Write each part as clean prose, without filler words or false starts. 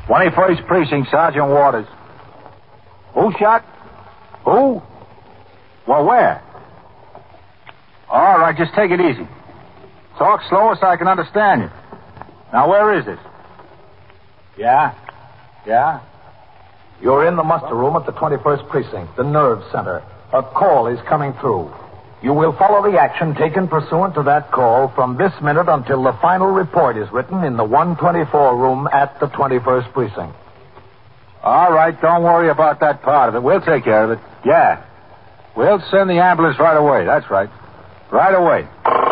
21st Precinct, Sergeant Waters. Who shot? Who? Well, where? All right, just take it easy. Talk slower so I can understand you. Now, where is this? Yeah? You're in the muster room at the 21st Precinct, the nerve center. A call is coming through. You will follow the action taken pursuant to that call from this minute until the final report is written in the 124 room at the 21st Precinct. All right, don't worry about that part of it. We'll take care of it. Yeah. We'll send the ambulance right away. That's right. Right away.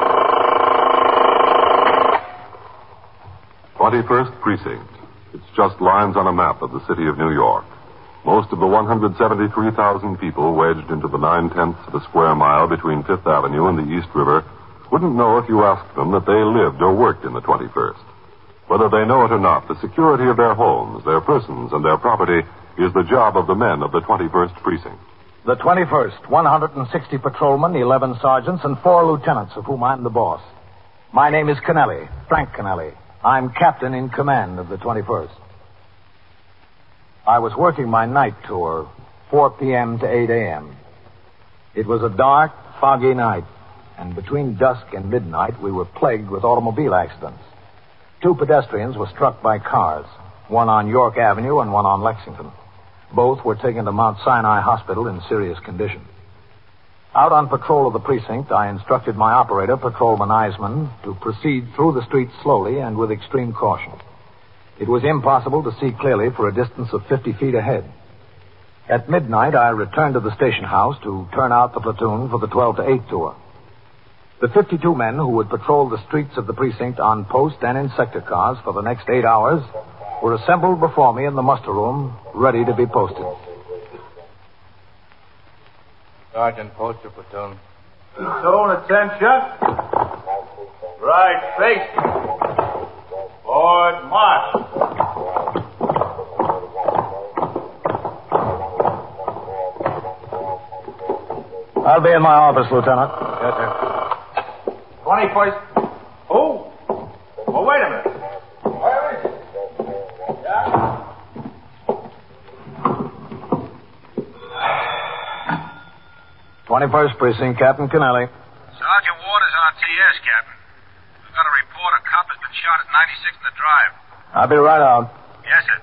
21st Precinct. It's just lines on a map of the city of New York. Most of the 173,000 people wedged into the 9/10 of a square mile between Fifth Avenue and the East River wouldn't know if you asked them that they lived or worked in the 21st. Whether they know it or not, the security of their homes, their persons, and their property is the job of the men of the 21st Precinct. The 21st, 160 patrolmen, 11 sergeants, and 4 lieutenants, of whom I'm the boss. My name is Kennelly, Frank Kennelly. I'm captain in command of the 21st. I was working my night tour, 4 p.m. to 8 a.m. It was a dark, foggy night, and between dusk and midnight, we were plagued with automobile accidents. 2 pedestrians were struck by cars, one on York Avenue and one on Lexington. Both were taken to Mount Sinai Hospital in serious condition. Out on patrol of the precinct, I instructed my operator, Patrolman Eisman, to proceed through the streets slowly and with extreme caution. It was impossible to see clearly for a distance of 50 feet ahead. At midnight, I returned to the station house to turn out the platoon for the 12 to 8 tour. The 52 men who would patrol the streets of the precinct on post and in sector cars for the next 8 hours were assembled before me in the muster room, ready to be posted. Sergeant, post your platoon. Platoon, attention. Right, face. Forward, march. I'll be in my office, Lieutenant. Yes, sir. 21st. Who? Oh, wait a minute. Where is it? Yeah? 21st Precinct, Captain Kennelly. Sergeant Waters on TS, Captain. We've got a report a cop has been shot at 96 in the drive. I'll be right out. Yes, sir.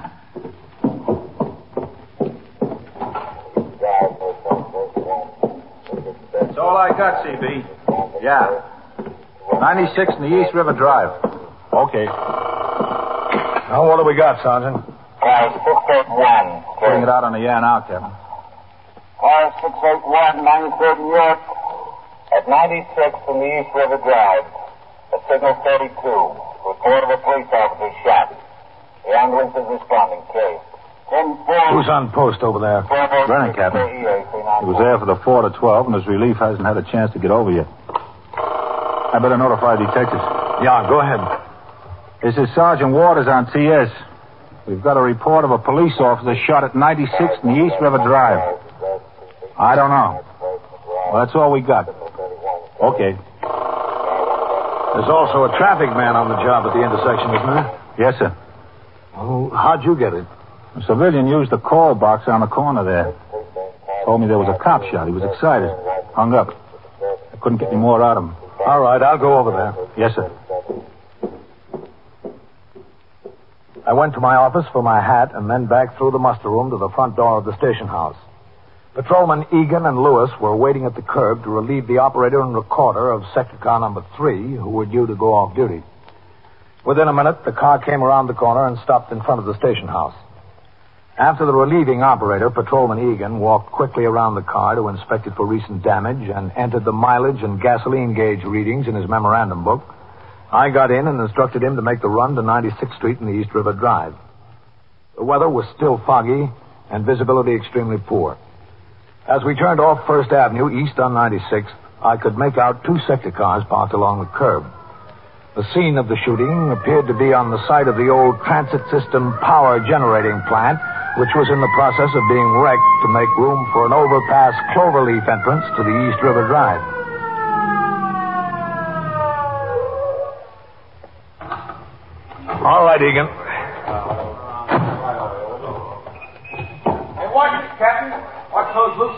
That's all I got, CB. Yeah. 96 in the East River Drive. Okay. Now, what do we got, Sergeant? Car 681. Putting it out on the air now, Captain. Car 681, 93rd New York. At 96 in the East River Drive. At signal 32. Report of a police officer shot. The ambulance is responding. Case. 10-4. Who's on post over there? Brennan, Captain. He was there for the 4 to 12, and his relief hasn't had a chance to get over yet. I better notify detectives. Yeah, go ahead. This is Sergeant Waters on TS. We've got a report of a police officer shot at 96 in the East River Drive. I don't know. Well, that's all we got. Okay. There's also a traffic man on the job at the intersection, isn't there? Yes, sir. Oh, how'd you get it? A civilian used the call box on the corner there. Told me there was a cop shot. He was excited. Hung up. I couldn't get any more out of him. All right, I'll go over there. Yes, sir. I went to my office for my hat and then back through the muster room to the front door of the station house. Patrolmen Egan and Lewis were waiting at the curb to relieve the operator and recorder of sector car number 3, who were due to go off duty. Within a minute, the car came around the corner and stopped in front of the station house. After the relieving operator, Patrolman Egan walked quickly around the car to inspect it for recent damage and entered the mileage and gasoline gauge readings in his memorandum book. I got in and instructed him to make the run to 96th Street in the East River Drive. The weather was still foggy and visibility extremely poor. As we turned off First Avenue east on 96th, I could make out 2 sector cars parked along the curb. The scene of the shooting appeared to be on the site of the old transit system power generating plant, which was in the process of being wrecked to make room for an overpass cloverleaf entrance to the East River Drive. All right, Egan.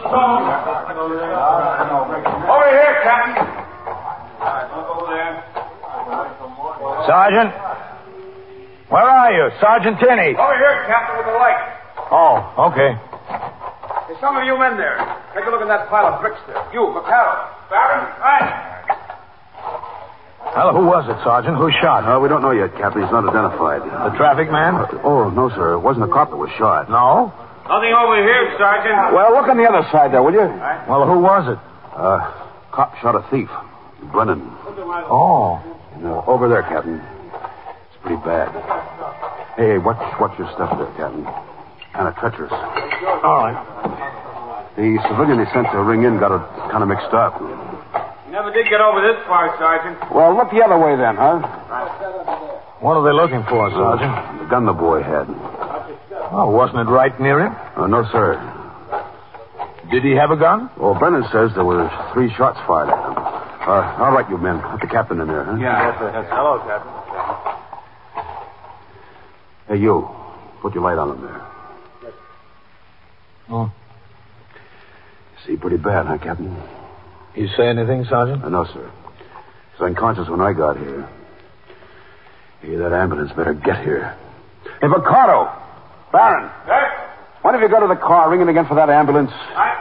Over here, Captain. Look over there. Sergeant? Where are you? Sergeant Tinney. Over here, Captain, with the light. Oh, okay. There's some of you men there. Take a look at that pile of bricks there. You, McCarroll. Barron, right. Well, who was it, Sergeant? Who shot? We don't know yet, Captain. He's not identified. The traffic man? Oh, no, sir. It wasn't a cop that was shot. No? Nothing over here, Sergeant. Well, look on the other side there, will you? Well, who was it? Cop shot a thief. Brennan. Oh. Over there, Captain. It's pretty bad. Hey, watch your stuff there, Captain. Kind of treacherous. All right. The civilian they sent to ring in got it kind of mixed up. You never did get over this far, Sergeant. Well, look the other way then, huh? What are they looking for, Sergeant? The gun the boy had. Oh, wasn't it right near him? No, sir. Did he have a gun? Well, Brennan says there were 3 shots fired at him. All right, you men. Put the captain in there, huh? Yeah. Yes, hello, Captain. Hey, you. Put your light on him there. Oh. See, pretty bad, huh, Captain? You say anything, Sergeant? No, sir. He was unconscious when I got here. Hey, that ambulance better get here. Hey, Vaccaro! Barron! Sir? When have you got to the car ringing again for that ambulance?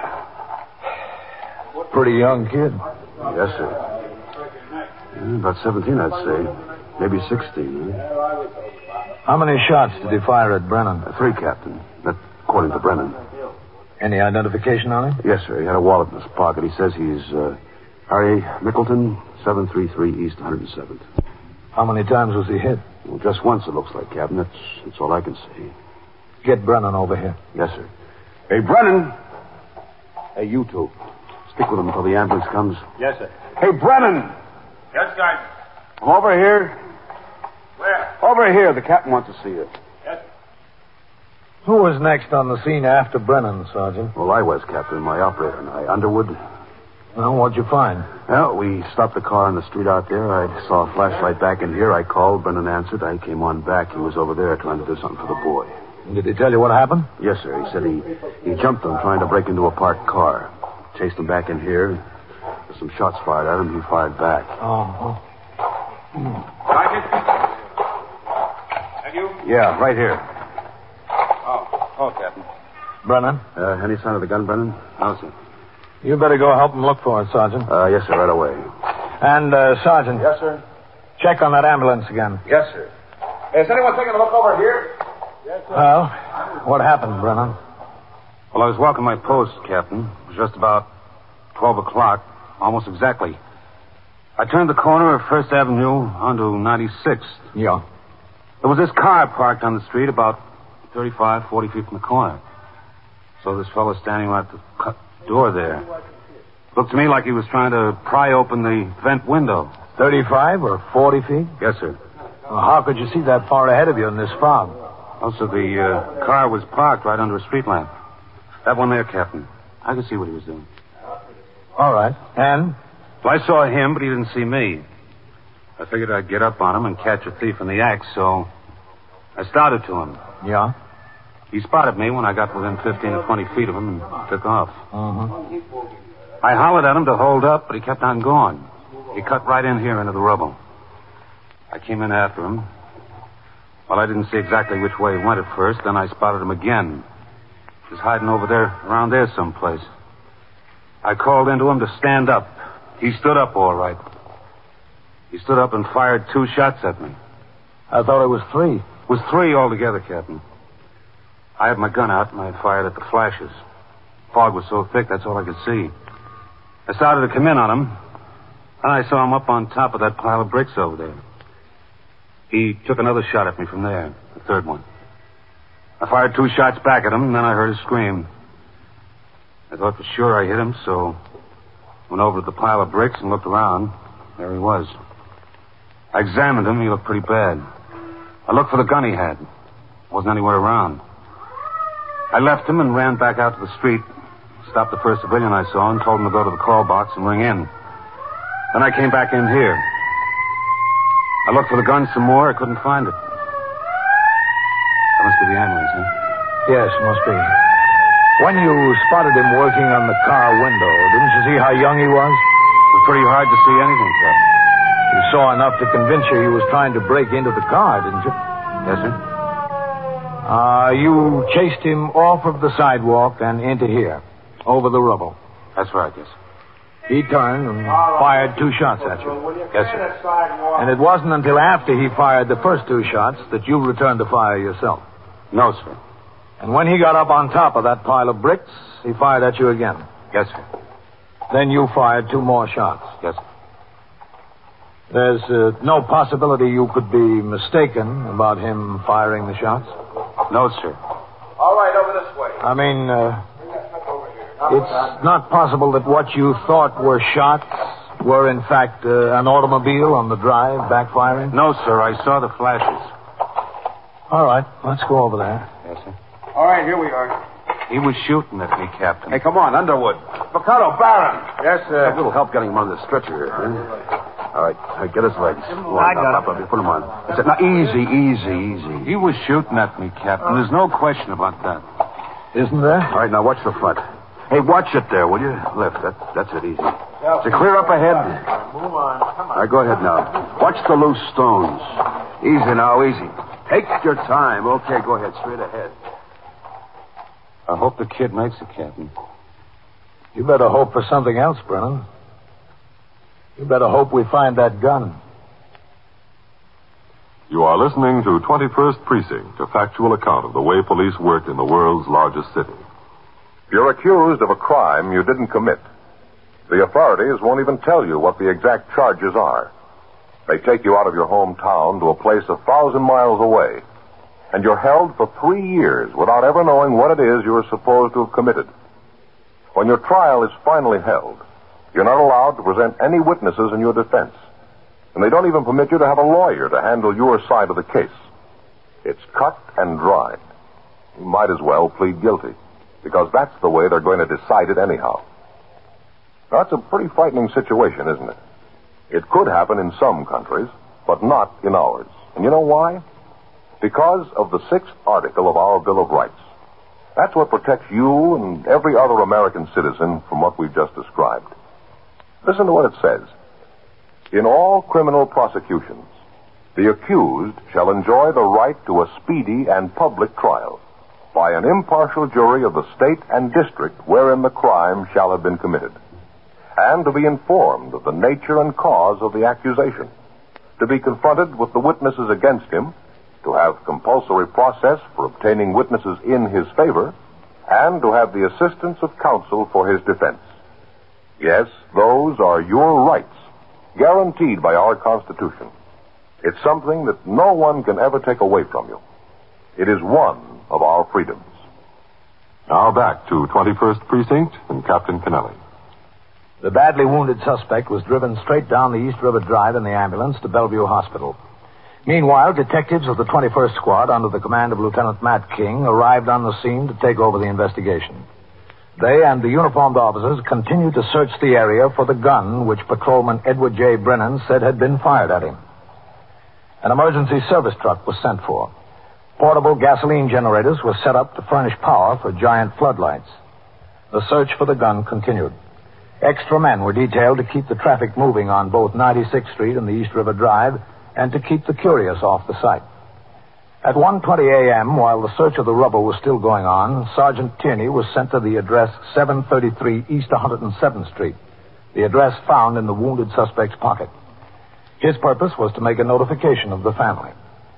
Pretty young kid. Yes, sir. Yeah, about 17, I'd say. Maybe 16, huh? How many shots did he fire at Brennan? 3, Captain. That's according to Brennan. Any identification on him? Yes, sir. He had a wallet in his pocket. He says he's Harry Mickleton, 733 East 107th. How many times was he hit? Well, just once, it looks like, Captain. That's all I can see. Get Brennan over here. Yes, sir. Hey, Brennan! Hey, you two. Stick with him until the ambulance comes. Yes, sir. Hey, Brennan! Yes, Sergeant. Come over here. Where? Over here. The captain wants to see you. Yes. Who was next on the scene after Brennan, Sergeant? Well, I was, Captain. My operator and I. Underwood. Well, what'd you find? Well, we stopped the car on the street out there. I saw a flashlight back in here. I called. Brennan answered. I came on back. He was over there trying to do something for the boy. Did he tell you what happened? Yes, sir. He said he jumped them trying to break into a parked car. Chased him back in here. There's some shots fired at him. He fired back. Oh. Sergeant? Have you? Yeah, right here. Oh, Captain. Brennan? Any sign of the gun, Brennan? No, sir. You better go help him look for it, Sergeant. Yes, sir. Right away. And, Sergeant. Yes, sir. Check on that ambulance again. Yes, sir. Is anyone taking a look over here? Yes, sir. Well, what happened, Brennan? Well, I was walking my post, Captain. It was just about 12 o'clock, almost exactly. I turned the corner of First Avenue onto 96th. Yeah. There was this car parked on the street about 35, 40 feet from the corner. So this fellow standing right at the door there. Looked to me like he was trying to pry open the vent window. 35 or 40 feet? Yes, sir. Well, how could you see that far ahead of you in this fog? Also, the car was parked right under a street lamp. That one there, Captain. I could see what he was doing. All right. And? Well, I saw him, but he didn't see me. I figured I'd get up on him and catch a thief in the act, so I started to him. Yeah? He spotted me when I got within 15 or 20 feet of him and took off. Uh-huh. I hollered at him to hold up, but he kept on going. He cut right in here into the rubble. I came in after him. Well, I didn't see exactly which way he went at first. Then I spotted him again. He was hiding over there, around there someplace. I called into him to stand up. He stood up all right. He stood up and fired 2 shots at me. I thought it was 3. It was 3 altogether, Captain. I had my gun out and I fired at the flashes. Fog was so thick, that's all I could see. I started to come in on him, and I saw him up on top of that pile of bricks over there. He took another shot at me from there, the third one. I fired 2 shots back at him, and then I heard a scream. I thought for sure I hit him, so went over to the pile of bricks and looked around. There he was. I examined him. He looked pretty bad. I looked for the gun he had. Wasn't anywhere around. I left him and ran back out to the street, stopped the first civilian I saw, and told him to go to the call box and ring in. Then I came back in here. I looked for the gun some more. I couldn't find it. That must be the ambulance, huh? Yes, must be. When you spotted him working on the car window, didn't you see how young he was? It was pretty hard to see anything, Captain. You saw enough to convince you he was trying to break into the car, didn't you? Yes, sir. You chased him off of the sidewalk and into here, over the rubble. That's right, yes. He turned and fired 2 shots at you. Yes, sir. And it wasn't until after he fired the first 2 shots that you returned to fire yourself. No, sir. And when he got up on top of that pile of bricks, he fired at you again. Yes, sir. Then you fired 2 more shots. Yes, sir. There's no possibility you could be mistaken about him firing the shots? No, sir. All right, over this way. I mean, it's not possible that what you thought were shots were, in fact, an automobile on the drive backfiring? No, sir. I saw the flashes. All right, let's go over there. Yes, sir. All right, here we are. He was shooting at me, Captain. Hey, come on, Underwood. Picato, Barron. Yes, A little help getting him on the stretcher here, huh? All right, get his legs. I got it. Put him on. That's it. Now, easy. He was shooting at me, Captain. There's no question about that. Isn't there? All right, now watch the front. Hey, watch it there, will you? Left. That's it, easy. Is it clear up ahead? Move on. Come All right, go ahead now. Watch the loose stones. Easy now, easy. Take your time. Okay, go ahead, straight ahead. I hope the kid makes it, Captain. You better hope for something else, Brennan. You better hope we find that gun. You are listening to 21st Precinct, a factual account of the way police work in the world's largest city. You're accused of a crime you didn't commit. The authorities won't even tell you what the exact charges are. They take you out of your hometown to a place 1,000 miles away, and you're held for 3 years without ever knowing what it is you're supposed to have committed. When your trial is finally held, you're not allowed to present any witnesses in your defense, and they don't even permit you to have a lawyer to handle your side of the case. It's cut and dried. You might as well plead guilty, because that's the way they're going to decide it anyhow. That's a pretty frightening situation, isn't it? It could happen in some countries, but not in ours. And you know why? Because of the 6th article of our Bill of Rights. That's what protects you and every other American citizen from what we've just described. Listen to what it says. In all criminal prosecutions, the accused shall enjoy the right to a speedy and public trial by an impartial jury of the state and district wherein the crime shall have been committed, and to be informed of the nature and cause of the accusation, to be confronted with the witnesses against him, to have compulsory process for obtaining witnesses in his favor, and to have the assistance of counsel for his defense. Yes, those are your rights, guaranteed by our Constitution. It's something that no one can ever take away from you. It is one of our freedoms. Now back to 21st Precinct and Captain Kennelly. The badly wounded suspect was driven straight down the East River Drive in the ambulance to Bellevue Hospital. Meanwhile, detectives of the 21st Squad, under the command of Lieutenant Matt King, arrived on the scene to take over the investigation. They and the uniformed officers continued to search the area for the gun which Patrolman Edward J. Brennan said had been fired at him. An emergency service truck was sent for. Portable gasoline generators were set up to furnish power for giant floodlights. The search for the gun continued. Extra men were detailed to keep the traffic moving on both 96th Street and the East River Drive, and to keep the curious off the site. At 1:20 a.m., while the search of the rubble was still going on, Sergeant Tierney was sent to the address 733 East 107th Street, the address found in the wounded suspect's pocket. His purpose was to make a notification of the family.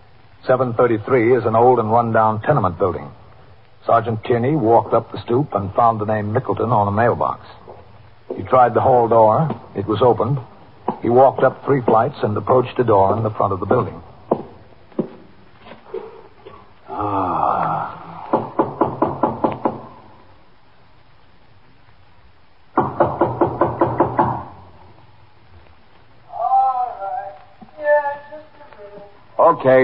733 is an old and run-down tenement building. Sergeant Tierney walked up the stoop and found the name Mickleton on a mailbox. He tried the hall door. It was opened. He walked up 3 flights and approached a door in the front of the building. Okay.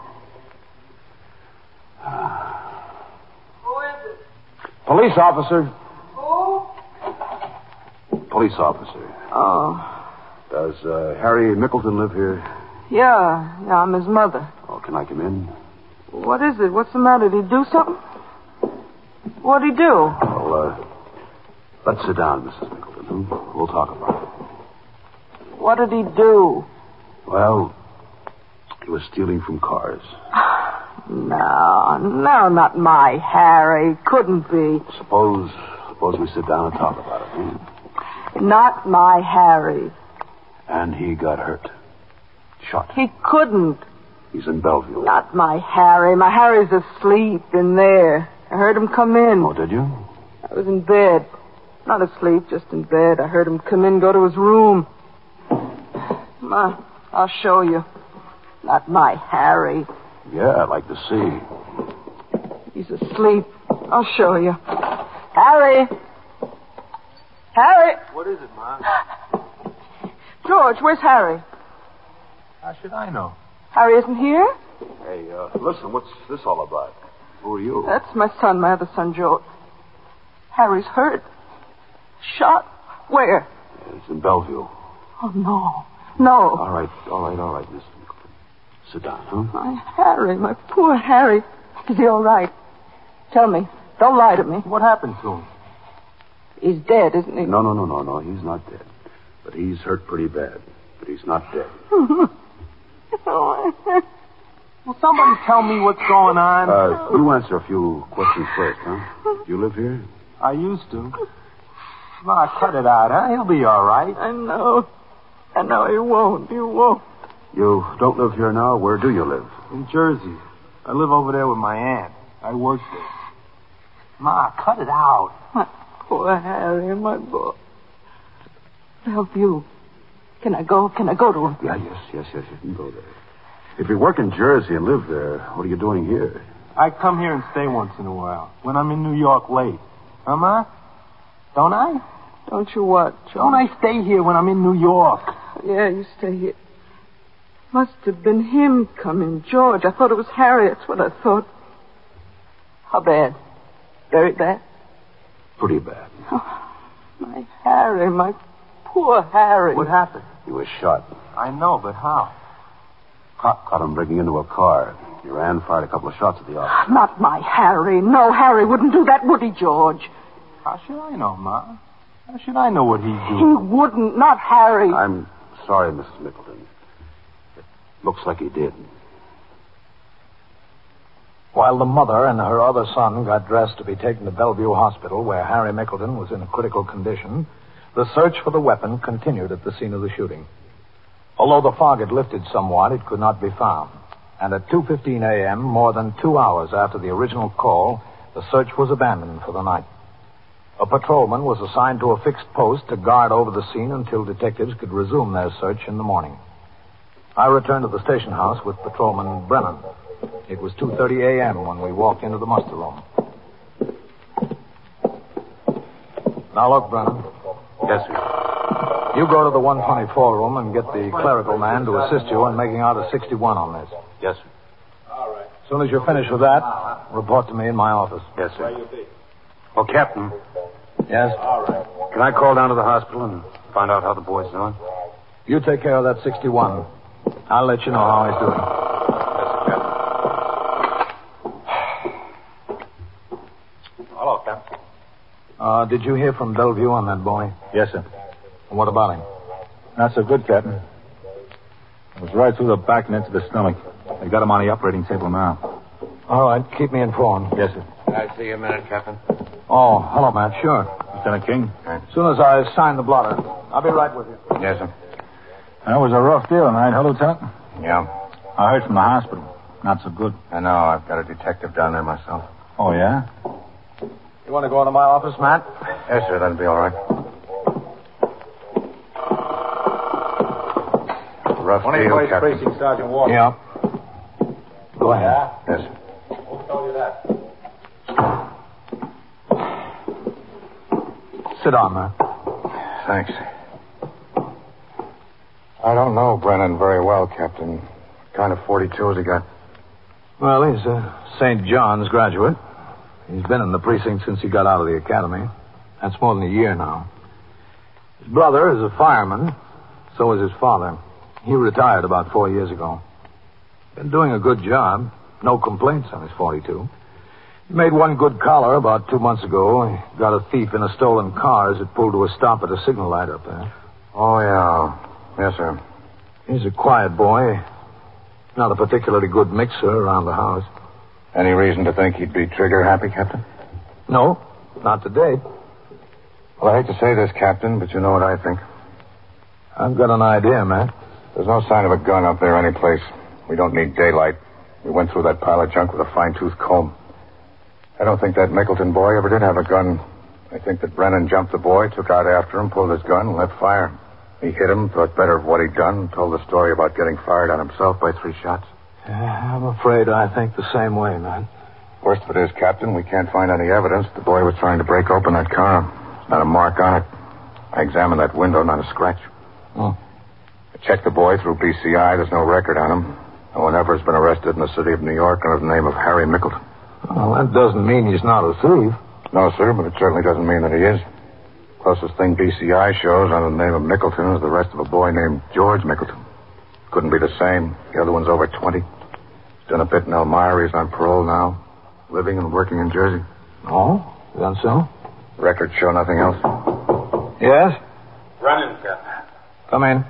Who is it? Police officer. Who? Police officer. Oh. Does Harry Mickleton live here? Yeah, I'm his mother. Oh, can I come in? What is it? What's the matter? Did he do something? What'd he do? Well, let's sit down, Mrs. Mickelton. We'll talk about it. What did he do? Well, he was stealing from cars. No, not my Harry. Couldn't be. Suppose we sit down and talk about it. Not my Harry. And he got hurt. Shot. He couldn't. He's in Bellevue. Not my Harry. My Harry's asleep in there. I heard him come in. Oh, did you? I was in bed. Not asleep, just in bed. I heard him come in, go to his room. Ma, I'll show you. Not my Harry. Yeah, I'd like to see. He's asleep. I'll show you. Harry! Harry! What is it, Ma? George, where's Harry? How should I know? Harry isn't here? Hey, listen, what's this all about? Who are you? That's my son, my other son, George. Harry's hurt. Shot. Where? It's in Bellevue. Oh, no. No. All right, Miss Mickelton. Sit down, huh? My Harry, my poor Harry. Is he all right? Tell me. Don't lie to me. What happened to him? He's dead, isn't he? No. He's not dead. But he's hurt pretty bad. But he's not dead. Will somebody tell me what's going on? You answer a few questions first, huh? You live here? I used to. Ma, cut it out, huh? He'll be all right. I know. He won't. You don't live here now? Where do you live? In Jersey. I live over there with my aunt. I work there. Ma, cut it out. My poor Harry, my boy. Bellevue. Can I go to him? Yeah, yes, you can go there. If you work in Jersey and live there, what are you doing here? I come here and stay once in a while. When I'm in New York late. Huh, Ma? Don't I? Don't you what, John? Don't I stay here when I'm in New York? Yeah, you stay here. Must have been him coming, George. I thought it was Harry. That's what I thought. How bad? Very bad? Pretty bad. Oh, my Harry, my poor Harry. What happened? He was shot. I know, but how? Cop caught him breaking into a car. He fired a couple of shots at the officer. Not my Harry. No, Harry wouldn't do that, would he, George? How should I know, Ma? How should I know what he'd do? He wouldn't, not Harry. I'm sorry, Mrs. Mickelton. It looks like he did. While the mother and her other son got dressed to be taken to Bellevue Hospital, where Harry Mickelton was in a critical condition, the search for the weapon continued at the scene of the shooting. Although the fog had lifted somewhat, it could not be found. And at 2:15 a.m., more than 2 hours after the original call, the search was abandoned for the night. A patrolman was assigned to a fixed post to guard over the scene until detectives could resume their search in the morning. I returned to the station house with Patrolman Brennan. It was 2:30 a.m. when we walked into the muster room. Now look, Brennan. Yes, sir. You go to the 124 room and get the clerical man to assist you in making out a 61 on this. Yes, sir. As soon as you're finished with that, report to me in my office. Yes, sir. Oh, Captain, Yes? can I call down to the hospital and find out how the boy's doing? You take care of that 61. I'll let you know how he's doing. Hello, Captain. Did you hear from Bellevue on that boy? Yes, sir. And what about him? Not so good, Captain. It was right through the back and into the stomach. They got him on the operating table now. All right, keep me informed. Yes, sir. Can I see you a minute, Captain? Oh, hello, Matt. Sure. Lieutenant King? As soon as I sign the blotter, I'll be right with you. Yes, sir. That was a rough deal tonight, huh, Lieutenant? Yeah. I heard from the hospital. Not so good. I know. I've got a detective down there myself. Oh, yeah? You want to go into my office, Matt? Yes, sir. That'll be all right. Rough deal, Captain. Precinct Sergeant Walker. Yeah. Go ahead. Yes, sir. Who told you that? Sit down, Matt. Thanks. I don't know Brennan very well, Captain. What kind of 42 has he got? Well, he's a St. John's graduate. He's been in the precinct since he got out of the academy. That's more than a year now. His brother is a fireman. So is his father. He retired about 4 years ago. Been doing a good job. No complaints on his 42. He made one good collar about 2 months ago. He got a thief in a stolen car as it pulled to a stop at a signal light up there. Oh, yeah. Yes, sir. He's a quiet boy. Not a particularly good mixer around the house. Any reason to think he'd be trigger-happy, Captain? No, not to date. Well, I hate to say this, Captain, but you know what I think. I've got an idea, Matt. There's no sign of a gun up there anyplace. We don't need daylight. We went through that pile of junk with a fine-tooth comb. I don't think that Mickleton boy ever did have a gun. I think that Brennan jumped the boy, took out after him, pulled his gun, and let fire. He hit him, thought better of what he'd done, and told the story about getting fired on himself by 3 shots. I'm afraid I think the same way, Matt. Worst of it is, Captain, we can't find any evidence the boy was trying to break open that car. There's not a mark on it. I examined that window, not a scratch. Oh. I checked the boy through BCI. There's no record on him. No one ever has been arrested in the city of New York under the name of Harry Mickleton. Well, that doesn't mean he's not a thief. No, sir, but it certainly doesn't mean that he is. Closest thing BCI shows under the name of Mickleton is the arrest of a boy named George Mickleton. Couldn't be the same. The other one's over 20. He's done a bit in Elmira. He's on parole now. Living and working in Jersey. Oh? Is that so? Records show nothing else. Yes? Brennan, Captain. Come in.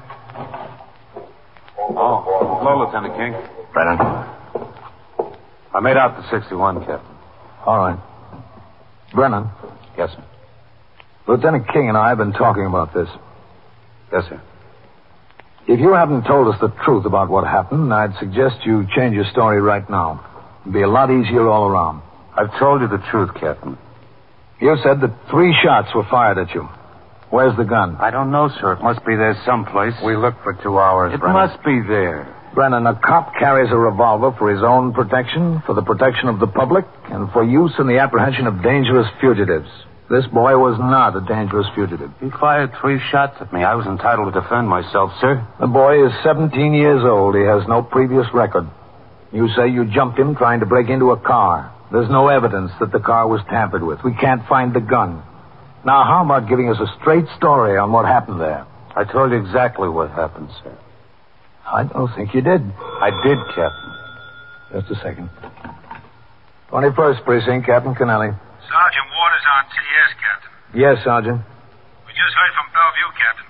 Oh, hello, Lieutenant King. Brennan. I made out the 61, Captain. All right. Brennan. Yes, sir. Lieutenant King and I have been talking about this. Yes, sir. If you haven't told us the truth about what happened, I'd suggest you change your story right now. It'd be a lot easier all around. I've told you the truth, Captain. You said that 3 shots were fired at you. Where's the gun? I don't know, sir. It must be there someplace. We looked for 2 hours, It Brennan. must be there. Brennan, a cop carries a revolver for his own protection, for the protection of the public, and for use in the apprehension of dangerous fugitives. This boy was not a dangerous fugitive. He fired 3 shots at me. I was entitled to defend myself, sir. The boy is 17 years old. He has no previous record. You say you jumped him trying to break into a car. There's no evidence that the car was tampered with. We can't find the gun. Now, how about giving us a straight story on what happened there? I told you exactly what happened, sir. I don't think you did. I did, Captain. Just a second. 21st Precinct, Captain Kennelly. Sergeant Waters on TS, Captain. Yes, Sergeant. We just heard from Bellevue, Captain.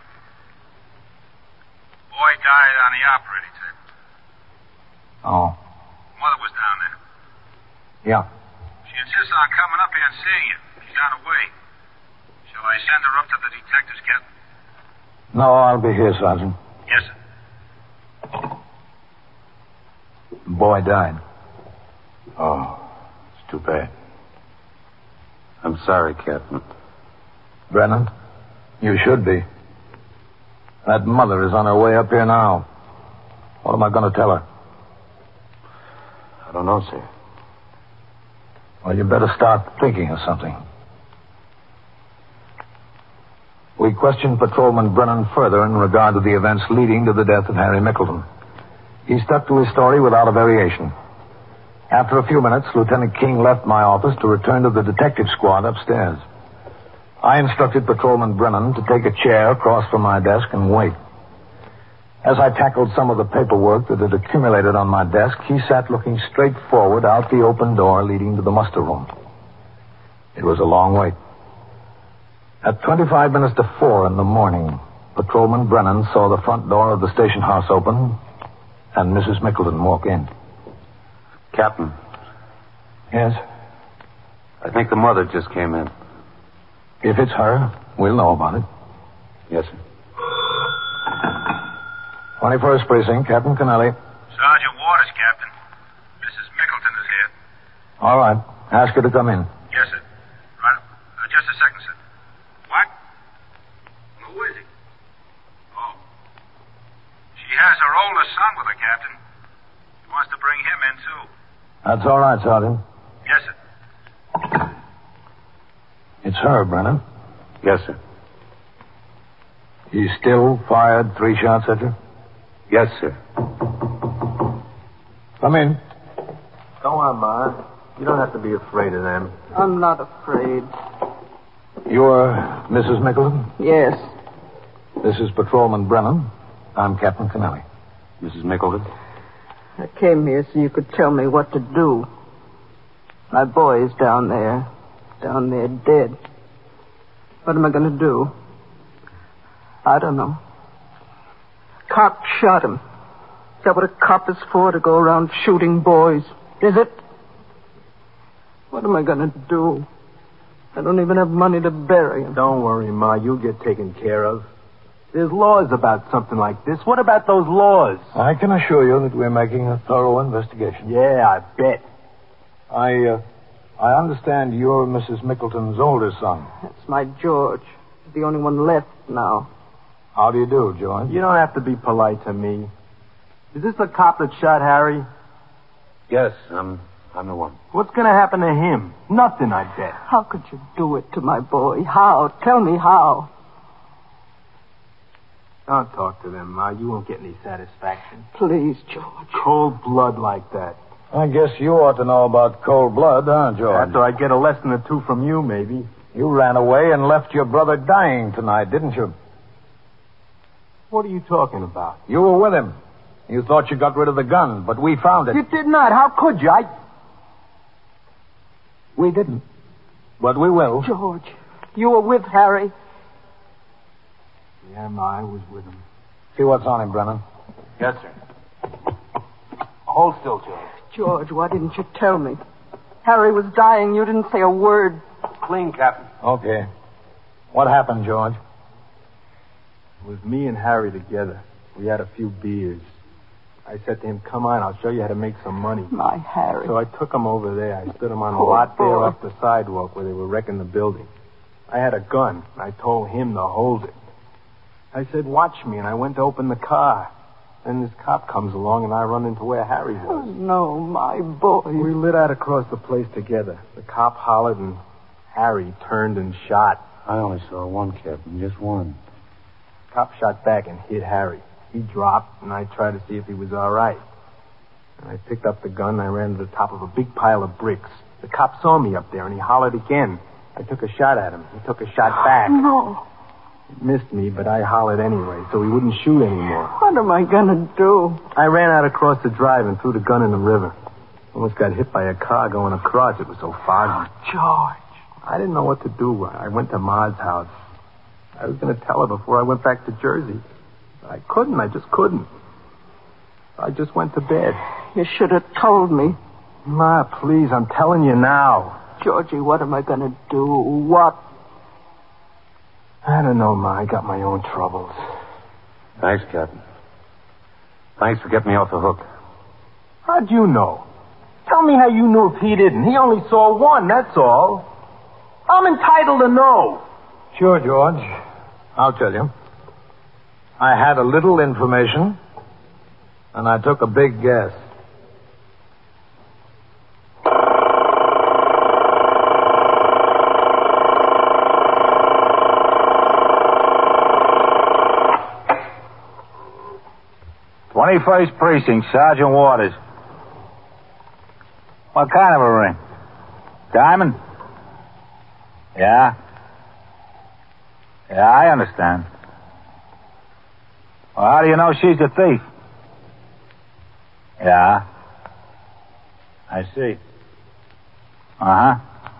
Boy died on the operating table. Oh. Mother was down there. Yeah. She insists on coming up here and seeing you. She's on her way. Shall I send her up to the detectives, Captain? No, I'll be here, Sergeant. Yes, sir. The boy died. Oh, it's too bad. I'm sorry, Captain. Brennan, you should be. That mother is on her way up here now. What am I going to tell her? I don't know, sir. Well, you better start thinking of something. We questioned Patrolman Brennan further in regard to the events leading to the death of Harry Mickleton. He stuck to his story without a variation. After a few minutes, Lieutenant King left my office to return to the detective squad upstairs. I instructed Patrolman Brennan to take a chair across from my desk and wait. As I tackled some of the paperwork that had accumulated on my desk, he sat looking straight forward out the open door leading to the muster room. It was a long wait. At 25 minutes to 4 in the morning, Patrolman Brennan saw the front door of the station house open and Mrs. Mickleton walk in. Captain. Yes? I think the mother just came in. If it's her, we'll know about it. Yes, sir. 21st Precinct, Captain Kennelly. Sergeant Waters, Captain. Mrs. Mickleton is here. All right. Ask her to come in. Yes, sir. Right. Just a second, sir. What? Who is he? Oh. She has her oldest son with her, Captain. She wants to bring him in, too. That's all right, Sergeant. Yes, sir. It's her, Brennan. Yes, sir. He still fired 3 shots at you? Yes, sir. Come in. Go on, Ma. You don't have to be afraid of them. I'm not afraid. You're Mrs. Mickleton? Yes. This is Patrolman Brennan. I'm Captain Kennelly. Mrs. Mickleton? I came here so you could tell me what to do. My boy is down there dead. What am I going to do? I don't know. Cop shot him. Is that what a cop is for, to go around shooting boys? Is it? What am I going to do? I don't even have money to bury him. Don't worry, Ma. You'll get taken care of. There's laws about something like this. What about those laws? I can assure you that we're making a thorough investigation. Yeah, I bet. I understand you're Mrs. Mickleton's older son. That's my George. He's the only one left now. How do you do, George? You don't have to be polite to me. Is this the cop that shot Harry? Yes, I'm the one. What's going to happen to him? Nothing, I bet. How could you do it to my boy? How? Tell me how. Don't talk to them, Ma. You won't get any satisfaction. Please, George. Cold blood like that. I guess you ought to know about cold blood, huh, George? After I get a lesson or two from you, maybe. You ran away and left your brother dying tonight, didn't you? What are you talking about? You were with him. You thought you got rid of the gun, but we found it. You did not. How could you? We didn't. But we will. George, you were with Harry. Yeah, Ma, I was with him. See what's on him, Brennan. Yes, sir. Hold still, George. George, why didn't you tell me? Harry was dying. You didn't say a word. Clean, Captain. Okay. What happened, George? It was me and Harry together. We had a few beers. I said to him, come on, I'll show you how to make some money. My Harry. So I took him over there. I stood him on the Poor lot there boy. off the sidewalk where they were wrecking the building. I had a gun. I told him to hold it. I said, watch me, and I went to open the car. Then this cop comes along, and I run into where Harry Oh, was. no, my boy. We lit out across the place together. The cop hollered, and Harry turned and shot. I only saw one, Captain, just one. Cop shot back and hit Harry. He dropped, and I tried to see if he was all right. And I picked up the gun, and I ran to the top of a big pile of bricks. The cop saw me up there, and he hollered again. I took a shot at him. He took a shot back. No. He missed me, but I hollered anyway, so he wouldn't shoot anymore. What am I going to do? I ran out across the drive and threw the gun in the river. Almost got hit by a car going across. It was so foggy. George. I didn't know what to do. I went to Ma's house. I was going to tell her before I went back to Jersey. I couldn't. I just couldn't. I just went to bed. You should have told me. Ma, please, I'm telling you now. Georgie, what am I going to do? What? I don't know, Ma. I got my own troubles. Thanks, Captain. Thanks for getting me off the hook. How'd you know? Tell me how you knew if he didn't. He only saw one, that's all. I'm entitled to know. Sure, George. I'll tell you. I had a little information, and I took a big guess. "21st Precinct, Sergeant Waters." What kind of a ring? Diamond? Yeah. Yeah, I understand. Well, how do you know she's a thief? Yeah. I see. Uh-huh.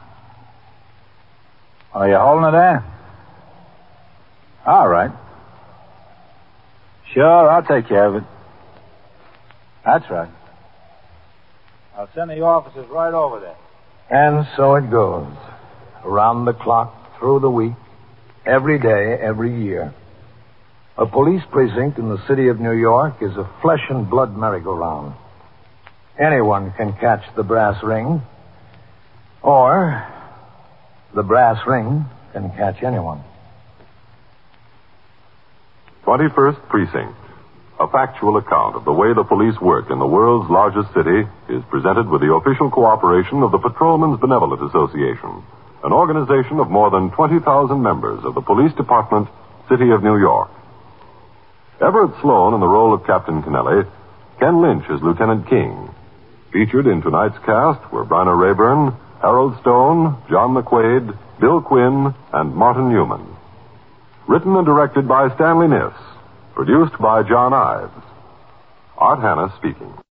Are you holding it there? All right. Sure, I'll take care of it. That's right. I'll send the officers right over there. And so it goes. Around the clock, through the week, every day, every year. A police precinct in the city of New York is a flesh and blood merry-go-round. Anyone can catch the brass ring, or the brass ring can catch anyone. 21st Precinct, a factual account of the way the police work in the world's largest city, is presented with the official cooperation of the Patrolmen's Benevolent Association, an organization of more than 20,000 members of the Police Department, City of New York. Everett Sloan in the role of Captain Kennelly, Ken Lynch as Lieutenant King. Featured in tonight's cast were Bryna Rayburn, Harold Stone, John McQuaid, Bill Quinn, and Martin Newman. Written and directed by Stanley Niss. Produced by John Ives. Art Hanna speaking.